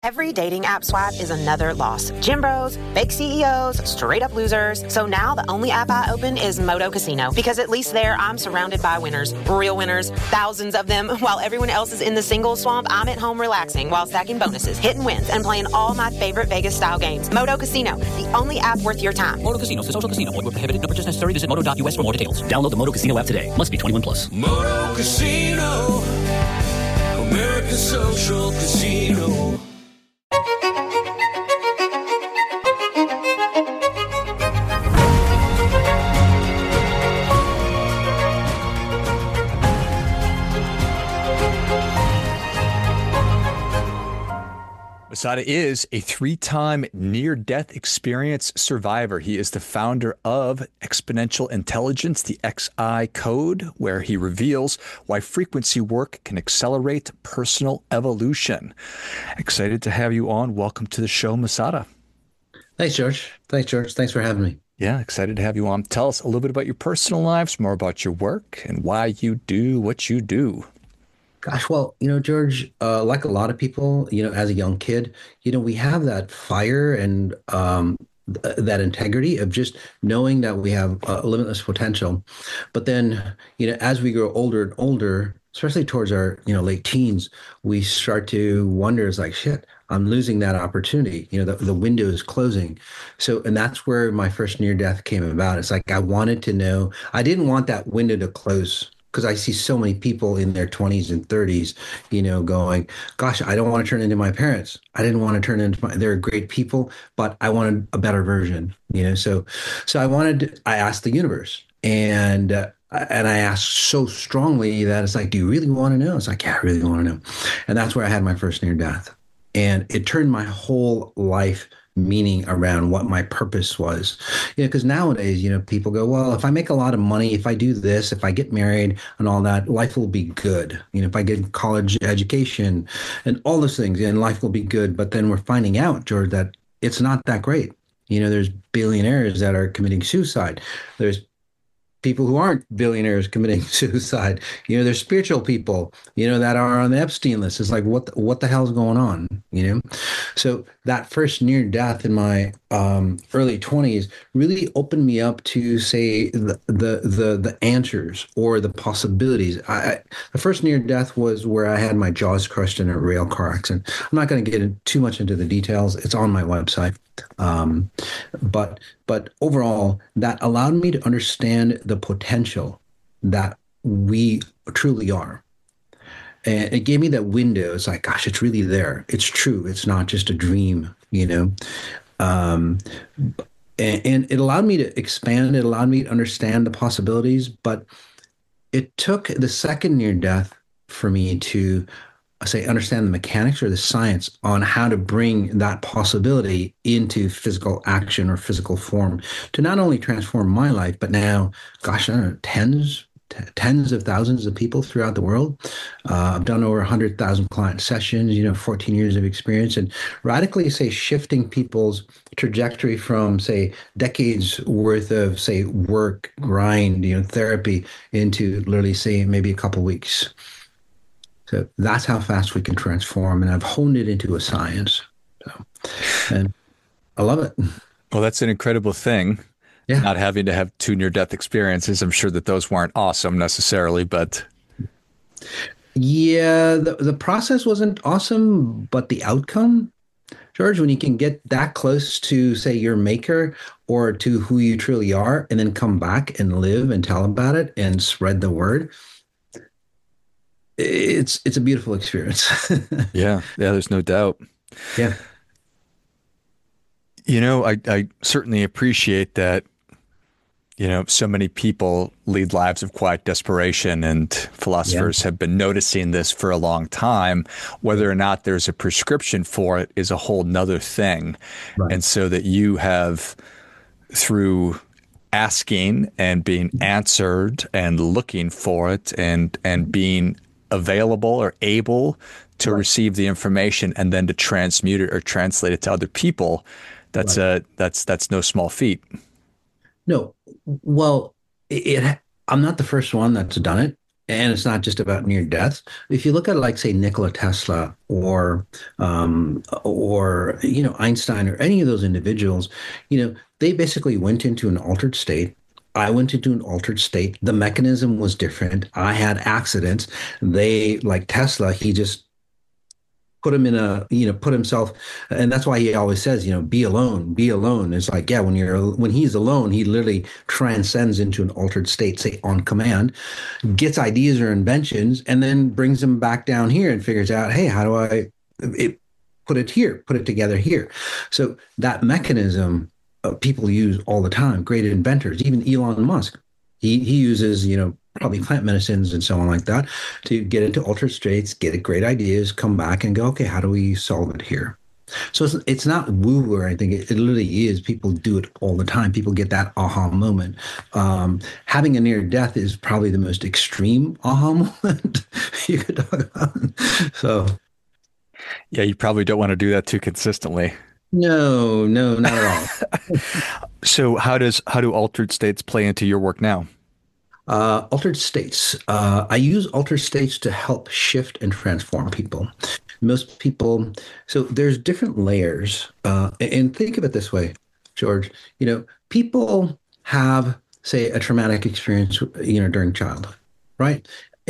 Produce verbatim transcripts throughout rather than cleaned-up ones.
Every dating app swipe is another loss. Gym bros, fake C E Os, straight up losers. So now the only app I open is Moto Casino, because at least there I'm surrounded by winners, real winners, thousands of them. While everyone else is in the single swamp, I'm at home relaxing while stacking bonuses, hitting wins, and playing all my favorite Vegas style games. Moto Casino, the only app worth your time. Moto Casino is a social casino. Void where prohibited. No purchase necessary. Visit moto dot u s for more details. Download the Moto Casino app today. Must be twenty-one plus. Moto Casino, American Social Casino. Masada is a three-time near-death experience survivor. He is the founder of Exponential Intelligence, the X I Code, where he reveals why frequency work can accelerate personal evolution. Excited to have you on. Welcome to the show, Masada. Thanks, George. Thanks, George. Thanks for having me. Yeah, excited to have you on. Tell us a little bit about your personal lives, more about your work, and why you do what you do. Gosh, well, you know, George, uh, like a lot of people, you know, as a young kid, you know, we have that fire and um, th- that integrity of just knowing that we have uh, limitless potential. But then, you know, as we grow older and older, especially towards our, you know, late teens, we start to wonder, it's like, shit, I'm losing that opportunity. You know, the, the window is closing. So, and that's where my first near death came about. It's like, I wanted to know, I didn't want that window to close, because I see so many people in their twenties and thirties, you know, going, gosh, I don't want to turn into my parents. I didn't want to turn into my, they're great people, but I wanted a better version, you know? So, so I wanted, I asked the universe, and, uh, and I asked so strongly that it's like, do you really want to know? It's like, yeah, I really want to know. And that's where I had my first near death. And it turned my whole life meaning around what my purpose was. You know, because nowadays, you know, people go, well, if I make a lot of money, if I do this, if I get married and all that, life will be good. You know, if I get college education and all those things, and life will be good. But then we're finding out, George, that it's not that great. You know, there's billionaires that are committing suicide. There's people who aren't billionaires committing suicide. You know, there's spiritual people, you know, that are on the Epstein list. It's like, what, the, what the hell's going on? You know? So that first near death in my um, early twenties really opened me up to, say, the, the, the, the answers or the possibilities. I, I, the first near death was where I had my jaws crushed in a rail car accident. I'm not going to get in too much into the details. It's on my website. Um, but, but overall, that allowed me to understand the potential that we truly are. And it gave me that window. It's like, gosh, it's really there. It's true. It's not just a dream, you know? Um, and, and it allowed me to expand. It allowed me to understand the possibilities, but it took the second near death for me to say, understand the mechanics or the science on how to bring that possibility into physical action or physical form to not only transform my life, but now, gosh, I don't know, tens, t- tens of thousands of people throughout the world. Uh, I've done over one hundred thousand client sessions, you know, fourteen years of experience, and radically, say, shifting people's trajectory from, say, decades worth of, say, work, grind, you know, therapy into literally, say, maybe a couple weeks. So that's how fast we can transform. And I've honed it into a science. So, and I love it. Well, that's an incredible thing. Yeah. Not having to have two near-death experiences. I'm sure that those weren't awesome necessarily, but. Yeah, the, the process wasn't awesome, but the outcome, George, when you can get that close to, say, your maker or to who you truly are, and then come back and live and tell about it and spread the word, it's it's a beautiful experience. yeah, yeah, there's no doubt. Yeah. You know, I, I certainly appreciate that, you know, so many people lead lives of quiet desperation, and philosophers yeah. have been noticing this for a long time. Whether or not there's a prescription for it is a whole nother thing. Right. And so that you have, through asking and being answered and looking for it and and being available or able to right. receive the information and then to transmute it or translate it to other people, that's right. a that's that's no small feat. No, well, it, it I'm not the first one that's done it. And it's not just about near death. If you look at like say Nikola Tesla or um, or you know Einstein or any of those individuals, you know they basically went into an altered state. I went into an altered state. The mechanism was different. I had accidents. They like Tesla. He just put him in a, you know, put himself, and that's why he always says, you know, be alone, be alone. It's like, yeah, when you're, when he's alone, he literally transcends into an altered state, say on command, gets ideas or inventions, and then brings them back down here and figures out, hey, how do I it, put it here, put it together here? So that mechanism uh, people use all the time, great inventors, even Elon Musk. He, he uses, you know, probably plant medicines and so on like that to get into altered states, get great ideas, come back and go, okay, how do we solve it here? So it's, it's not woo or anything. It, it literally is. People do it all the time. People get that aha moment. Um, having a near death is probably the most extreme aha moment you could talk about. So, yeah, you probably don't want to do that too consistently. No, no, not at all. So how does how do altered states play into your work now? Uh, altered states. Uh, I use altered states to help shift and transform people. Most people, so there's different layers. Uh, and think of it this way, George. You know, people have, say, a traumatic experience, you know, during childhood, right?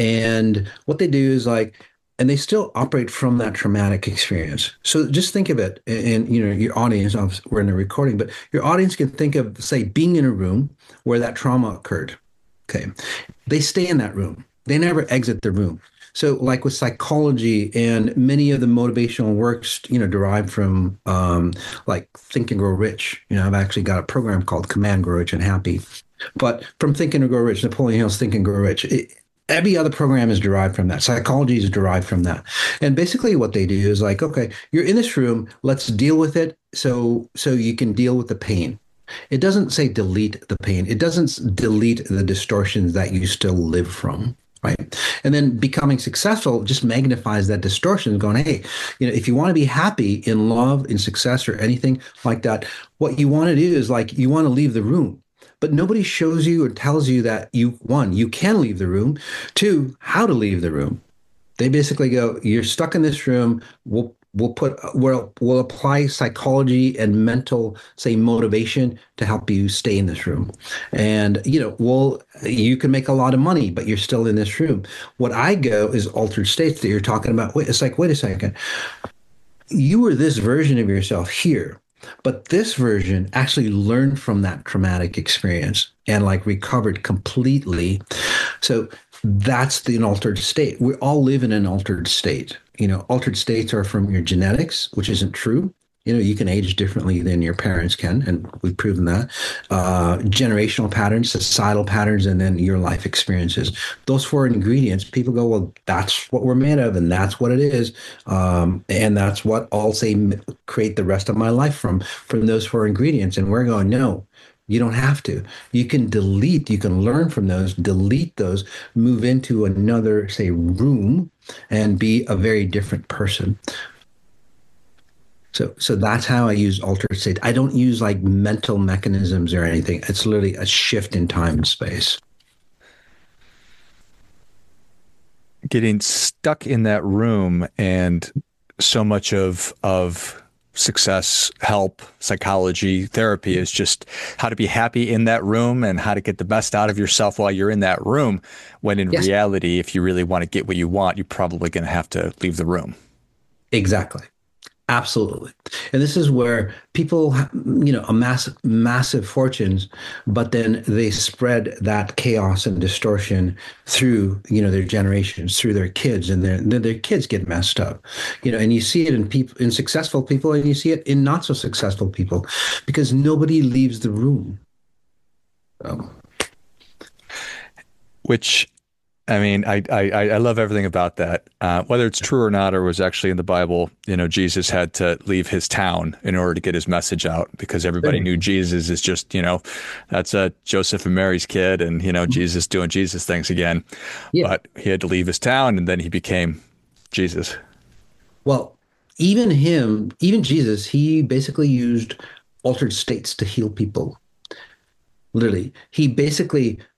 And what they do is like, and they still operate from that traumatic experience. So just think of it, and you know, your audience, we're in a recording, but your audience can think of, say, being in a room where that trauma occurred. Okay. They stay in that room. They never exit the room. So like with psychology and many of the motivational works, you know, derived from um, like Think and Grow Rich. You know, I've actually got a program called Command, Grow Rich and Happy. But from Think and Grow Rich, Napoleon Hill's Think and Grow Rich, it, every other program is derived from that. Psychology is derived from that. And basically what they do is like, okay, you're in this room, let's deal with it so so you can deal with the pain. It doesn't say delete the pain. It doesn't delete the distortions that you still live from, right? And then becoming successful just magnifies that distortion, going, hey, you know, if you want to be happy in love, in success, or anything like that, what you want to do is like, you want to leave the room. But nobody shows you or tells you that you, one, you can leave the room, two, how to leave the room. They basically go, you're stuck in this room. We'll We'll put we'll, we'll apply psychology and mental, say, motivation to help you stay in this room. And, you know, well, you can make a lot of money, but you're still in this room. What I go is altered states that you're talking about. Wait, it's like, wait a second. You were this version of yourself here, but this version actually learned from that traumatic experience and like recovered completely. So that's the an altered state. We all live in an altered state. You know, altered states are from your genetics, which isn't true. You know, you can age differently than your parents can, and we've proven that. Uh, generational patterns, societal patterns, and then your life experiences. Those four ingredients, people go, well, that's what we're made of, and that's what it is. Um, and that's what I'll say create the rest of my life from, from those four ingredients. And we're going, no. You don't have to. You can delete, you can learn from those, delete those, move into another, say, room and be a very different person. So so that's how I use altered state. I don't use like mental mechanisms or anything. It's literally a shift in time and space. Getting stuck in that room, and so much of of success, help, psychology, therapy is just how to be happy in that room and how to get the best out of yourself while you're in that room. When in yes. reality, if you really want to get what you want, you're probably going to have to leave the room. Exactly. Absolutely. And this is where people, you know, amass massive fortunes, but then they spread that chaos and distortion through, you know, their generations, through their kids, and their their kids get messed up, you know, and you see it in people, in successful people, and you see it in not so successful people, because nobody leaves the room. So. Which, I mean, I, I I love everything about that. Uh, whether it's true or not, or was actually in the Bible, you know, Jesus had to leave his town in order to get his message out, because everybody knew Jesus is just, you know, that's a Joseph and Mary's kid, and, you know, Jesus doing Jesus things again. Yeah. But he had to leave his town, and then he became Jesus. Well, even him, even Jesus, he basically used altered states to heal people. Literally, he basically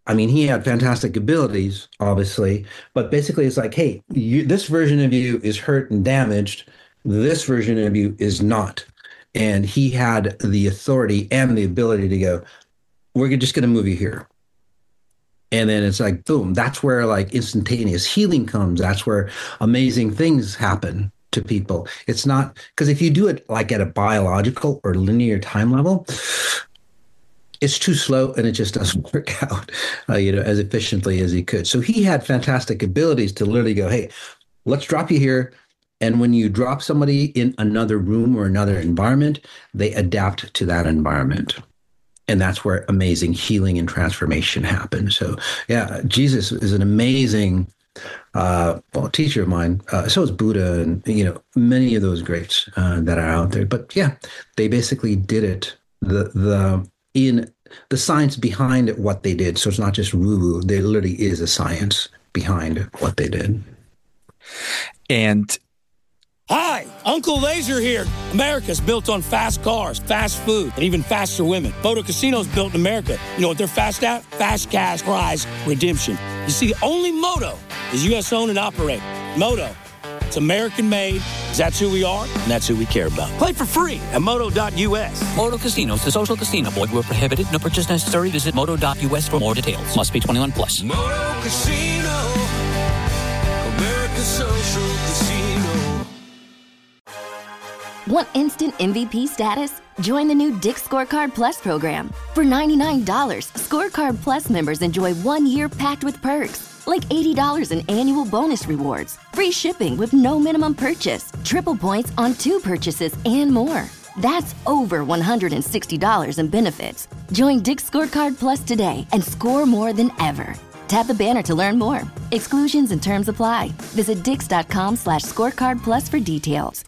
I mean, he had fantastic abilities, obviously, but basically it's like, hey, you, this version of you is hurt and damaged. This version of you is not. And he had the authority and the ability to go, we're just going to move you here. And then it's like, boom, that's where like instantaneous healing comes. That's where amazing things happen to people. It's not, because if you do it like at a biological or linear time level, it's too slow and it just doesn't work out, uh, you know, as efficiently as he could. So he had fantastic abilities to literally go, hey, let's drop you here. And when you drop somebody in another room or another environment, they adapt to that environment. And that's where amazing healing and transformation happen. So yeah, Jesus is an amazing uh, well, teacher of mine. Uh, so is Buddha and, you know, many of those greats uh, that are out there. But yeah, they basically did it. The, the, in the science behind what they did. So it's not just woo-woo. There literally is a science behind what they did. And hi, Uncle Laser here. America's built on fast cars, fast food, and even faster women. Moto Casino's built in America. You know what they're fast at? Fast cash prize redemption. You see, only Moto is U S owned and operated. Moto, it's American made. That's who we are, and that's who we care about. Play for free at moto dot U S. Moto Casinos, the social casino. Void where prohibited. No purchase necessary. Visit moto dot U S for more details. Must be twenty-one plus. Moto Casino, America's social casino. Want instant M V P status? Join the new Dick's Scorecard Plus program. For ninety-nine dollars, Scorecard Plus members enjoy one year packed with perks, like eighty dollars in annual bonus rewards, free shipping with no minimum purchase, triple points on two purchases, and more. That's over one hundred sixty dollars in benefits. Join Dick's Scorecard Plus today and score more than ever. Tap the banner to learn more. Exclusions and terms apply. Visit dix.com slash scorecard plus for details.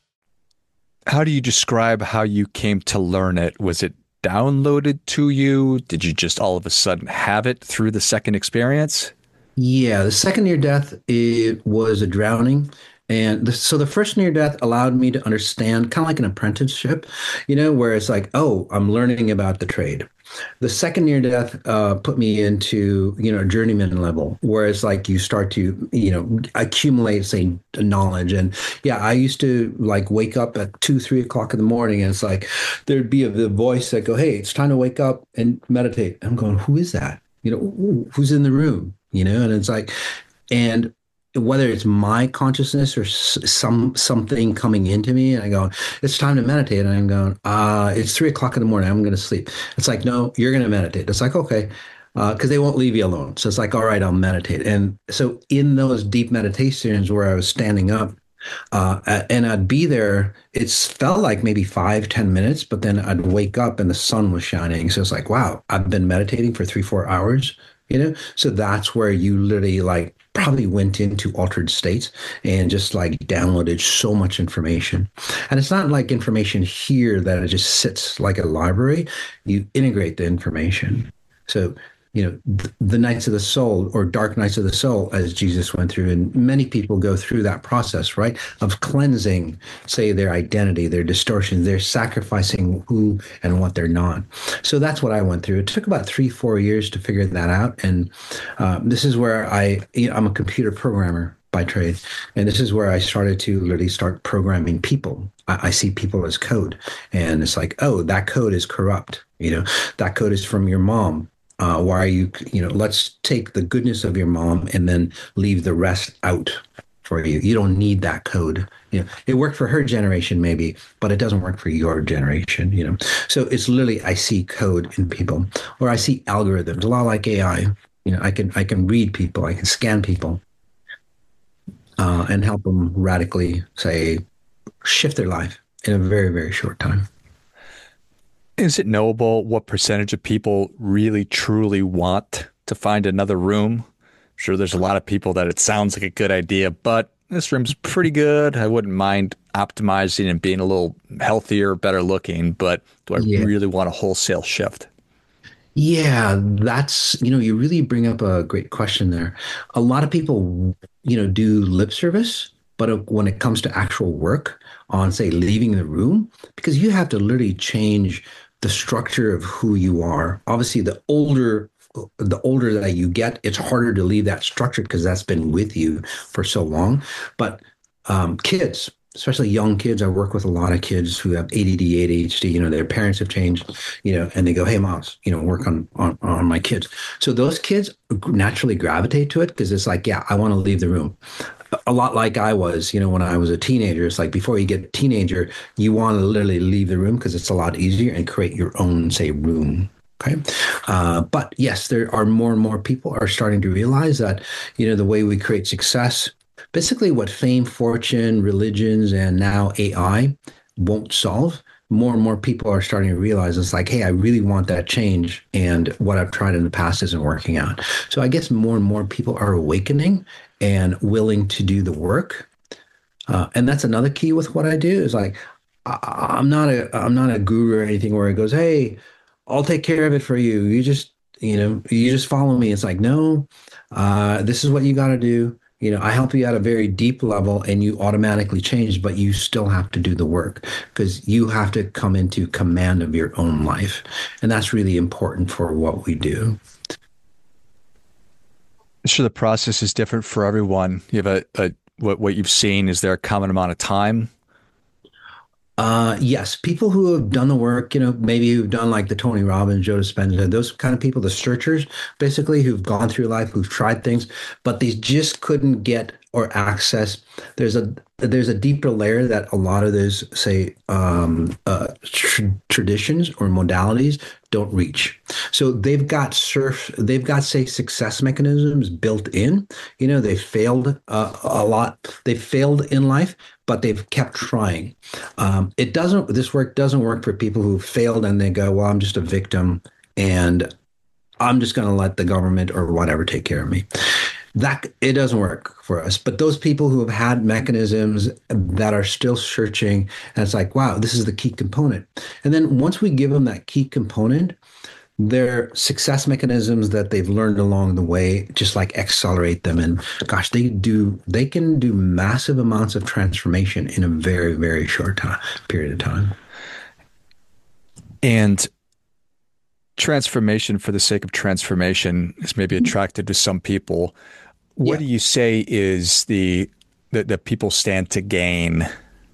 how do you describe how you came to learn it? Was it downloaded to you? Did you just all of a sudden have it through the second experience? Yeah, the second near death, it was a drowning. And the, so the first near death allowed me to understand, kind of like an apprenticeship, you know, where it's like, oh, I'm learning about the trade. The second near death uh, put me into, you know, a journeyman level, where it's like you start to, you know, accumulate, say, knowledge. And yeah, I used to like wake up at two, three o'clock in the morning, and it's like there'd be a the voice that go, hey, it's time to wake up and meditate. I'm going, who is that? You know, who's in the room? You know, and it's like, and whether it's my consciousness or some something coming into me, and I go, it's time to meditate, and I'm going, uh, it's three o'clock in the morning, I'm going to sleep. It's like, no, you're going to meditate. It's like, okay, because uh, they won't leave you alone. So it's like, all right, I'll meditate. And so in those deep meditations where I was standing up, uh, and I'd be there, it felt like maybe five, ten minutes, but then I'd wake up and the sun was shining. So it's like, wow, I've been meditating for three, four hours. You know, so that's where you literally like probably went into altered states and just like downloaded so much information. And it's not like information here that it just sits like a library. You integrate the information. So, you know, th- the nights of the soul or dark nights of the soul, as Jesus went through, and many people go through that process, right, of cleansing, say, their identity, their distortions, they're sacrificing who and what they're not. So that's what I went through. It took about three, four years to figure that out. And uh, this is where I, you know, I'm a computer programmer by trade. And this is where I started to literally start programming people. I, I see people as code. And it's like, oh, that code is corrupt. You know, that code is from your mom. Uh, why are you, you know, let's take the goodness of your mom and then leave the rest out for you. You don't need that code. You know, it worked for her generation maybe, but it doesn't work for your generation, you know. So it's literally, I see code in people, or I see algorithms, a lot like A I. You know, I can, I can read people, I can scan people uh, and help them radically, say, shift their life in a very, very short time. Is it knowable what percentage of people really truly want to find another room? I'm sure there's a lot of people that it sounds like a good idea, but this room's pretty good. I wouldn't mind optimizing and being a little healthier, better looking, but do I yeah. really want a wholesale shift? Yeah, that's, you know, you really bring up a great question there. A lot of people, you know, do lip service, but when it comes to actual work on, say, leaving the room, because you have to literally change the structure of who you are. Obviously, the older the older that you get, it's harder to leave that structure because that's been with you for so long. But um, kids, especially young kids, I work with a lot of kids who have A D D, A D H D, you know, their parents have changed, you know, and they go, hey, moms, you know, work on, on, on my kids. So those kids naturally gravitate to it because it's like, yeah, I want to leave the room. A lot like I was, you know, when I was a teenager. It's like before you get a teenager, you want to literally leave the room because it's a lot easier and create your own, say, room. Okay. Uh, but yes, there are more and more people are starting to realize that, you know, the way we create success, basically what fame, fortune, religions, and now A I won't solve, more and more people are starting to realize it's like, hey, I really want that change. And what I've tried in the past isn't working out. So I guess more and more people are awakening and willing to do the work. Uh, and that's another key with what I do is like, I, I'm not a, I'm not a guru or anything where it goes, hey, I'll take care of it for you. You just, you know, you just follow me. It's like, no, uh, this is what you got to do. You know, I help you at a very deep level and you automatically change, but you still have to do the work because you have to come into command of your own life. And that's really important for what we do. I'm sure the process is different for everyone. You have a, a what, what you've seen, is there a common amount of time? Uh, yes, people who have done the work, you know, maybe who've done like the Tony Robbins, Joe Dispenza, those kind of people, the searchers, basically, who've gone through life, who've tried things, but they just couldn't get or access. There's a there's a deeper layer that a lot of those, say, um, uh, tr- traditions or modalities don't reach. So they've got surf, they've got, say, success mechanisms built in. You know, they failed uh, a lot. They failed in life, but they've kept trying. Um, it doesn't. This work doesn't work for people who failed and they go, well, I'm just a victim and I'm just going to let the government or whatever take care of me. That it doesn't work for us. But those people who have had mechanisms that are still searching, and it's like, wow, this is the key component. And then once we give them that key component, their success mechanisms that they've learned along the way just like accelerate them. And gosh, they do, they can do massive amounts of transformation in a very, very short time, period of time. And transformation for the sake of transformation is maybe attractive to some people. What yeah. do you say is the that, that people stand to gain?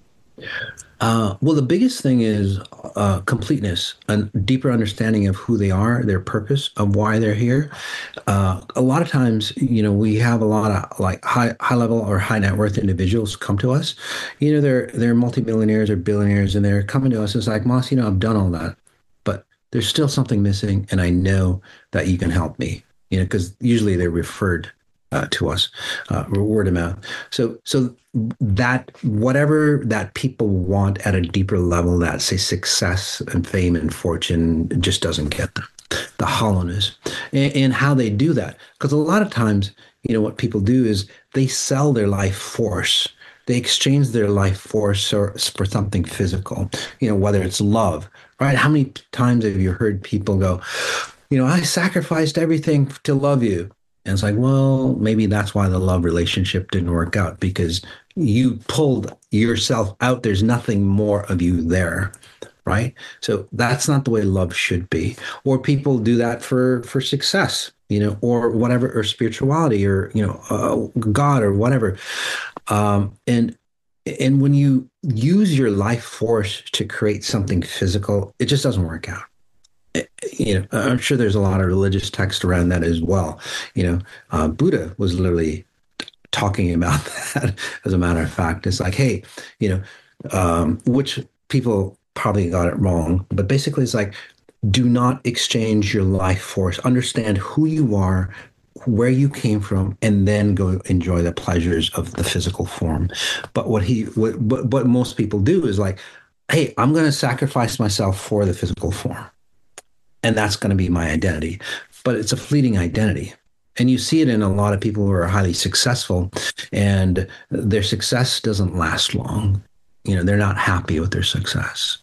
Uh, well, the biggest thing is uh, completeness, a deeper understanding of who they are, their purpose, of why they're here. Uh, a lot of times, you know, we have a lot of like high, high level or high net worth individuals come to us. You know, they're they're multimillionaires or billionaires, and they're coming to us. It's like, Moss, you know, I've done all that, but there's still something missing, and I know that you can help me. You know, because usually they're referred Uh, to us, uh, word of mouth. So, so that whatever that people want at a deeper level, that say success and fame and fortune just doesn't get them. The hollowness and, and how they do that. Because a lot of times, you know, what people do is they sell their life force. They exchange their life force or, for something physical, you know, whether it's love, right? How many times have you heard people go, you know, I sacrificed everything to love you? And it's like, well, maybe that's why the love relationship didn't work out, because you pulled yourself out. There's nothing more of you there, right? So that's not the way love should be. Or people do that for, for success, you know, or whatever, or spirituality, or, you know, uh, God or whatever. Um, and and when you use your life force to create something physical, it just doesn't work out. You know, I'm sure there's a lot of religious text around that as well. You know, uh, Buddha was literally talking about that. As a matter of fact, it's like, hey, you know, um, which people probably got it wrong, but basically it's like, do not exchange your life force. Understand who you are, where you came from, and then go enjoy the pleasures of the physical form. But what he, what, what, what most people do is like, hey, I'm going to sacrifice myself for the physical form. And that's going to be my identity. But it's a fleeting identity. And you see it in a lot of people who are highly successful, and their success doesn't last long. You know, they're not happy with their success.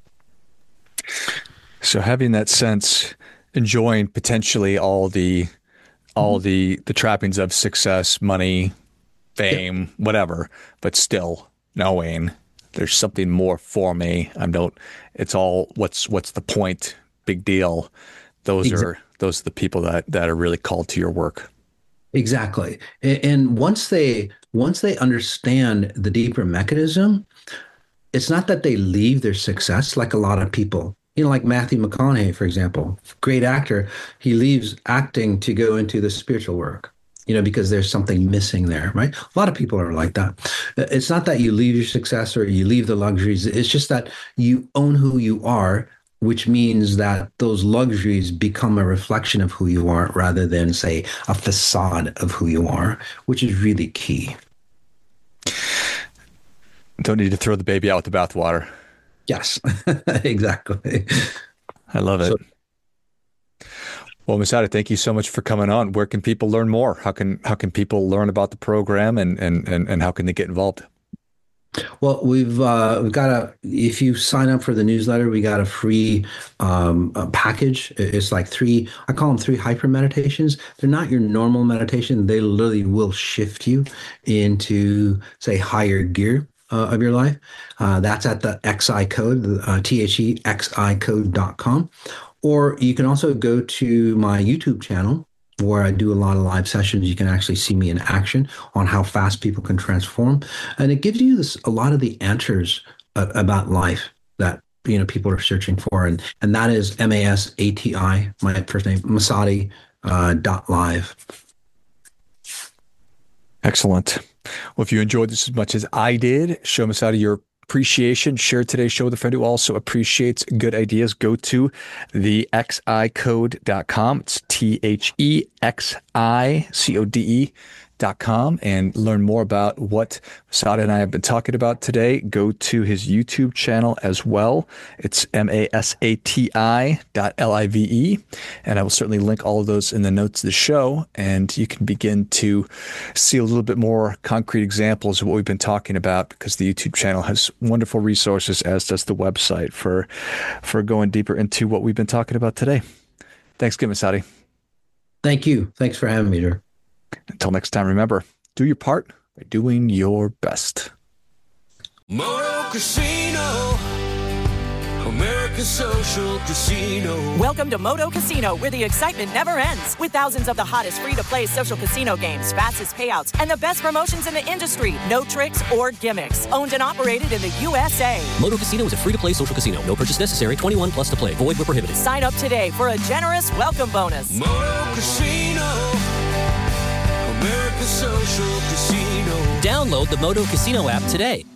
So having that sense, enjoying potentially all the all the the trappings of success, money, fame, yeah. whatever, but still knowing there's something more for me. I don't. It's all what's what's the point? Big deal. Those exactly. are those are the people that that are really called to your work. Exactly. And once they once they understand the deeper mechanism, it's not that they leave their success like a lot of people. You know, like Matthew McConaughey, for example, great actor. He leaves acting to go into the spiritual work, you know, because there's something missing there, right? A lot of people are like that. It's not that you leave your success or you leave the luxuries. It's just that you own who you are, which means that those luxuries become a reflection of who you are rather than, say, a facade of who you are, which is really key. Don't need to throw the baby out with the bathwater. Yes, exactly. I love it. So, well, Masadi, thank you so much for coming on. Where can people learn more? How can how can people learn about the program, and and and, and how can they get involved? Well, we've uh, we've got a. If you sign up for the newsletter, we got a free um, a package. It's like three. I call them three hyper meditations. They're not your normal meditation. They literally will shift you into, say, higher gear uh, of your life. Uh, that's at the X I code, uh, T H E X I code dot com. Or you can also go to my YouTube channel, where I do a lot of live sessions. You can actually see me in action on how fast people can transform. And it gives you this, a lot of the answers uh, about life that, you know, people are searching for. And, and that is M A S A T I, my first name, Masadi uh, dot live. Excellent. Well, if you enjoyed this as much as I did, show Masadi your appreciation. Share today's show with a friend who also appreciates good ideas. Go to the X I code dot com. It's T H E X I C O D E dot com and learn more about what Masadi and I have been talking about today. Go to his YouTube channel as well. It's M A S A T I dot L I V E. And I will certainly link all of those in the notes of the show. And you can begin to see a little bit more concrete examples of what we've been talking about, because the YouTube channel has wonderful resources, as does the website, for, for going deeper into what we've been talking about today. Thanks again, Masadi. Thank you. Thanks for having me, Drew. Until next time, remember, do your part by doing your best. Moto Casino, America's social casino. Welcome to Moto Casino, where the excitement never ends. With thousands of the hottest free-to-play social casino games, fastest payouts, and the best promotions in the industry. No tricks or gimmicks. Owned and operated in the U S A. Moto Casino is a free-to-play social casino. No purchase necessary. twenty-one plus to play. Void where prohibited. Sign up today for a generous welcome bonus. Moto Casino, America's social casino. Download the Moto Casino app today.